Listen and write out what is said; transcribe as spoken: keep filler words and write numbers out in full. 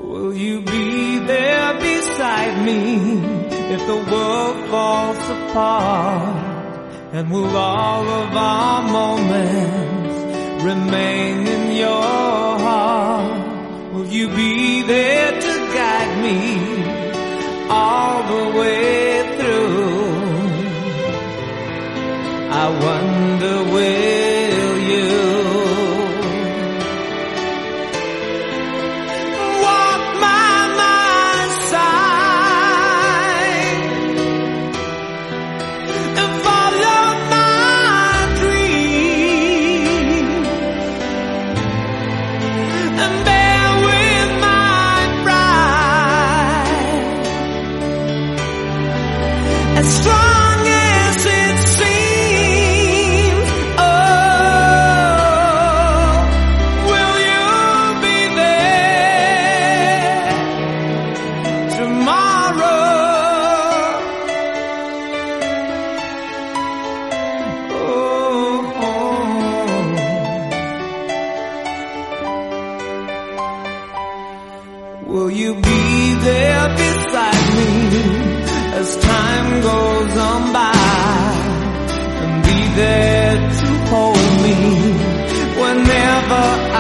Will you be there beside me if the world falls apart? And will all of our moments remain in your heart? Will you be there to guide me all the way through? I wonder, will you? As strong as it seems, oh, will you be there tomorrow? Oh, oh. Will you be there beside me as time goes on by, and be there to hold me whenever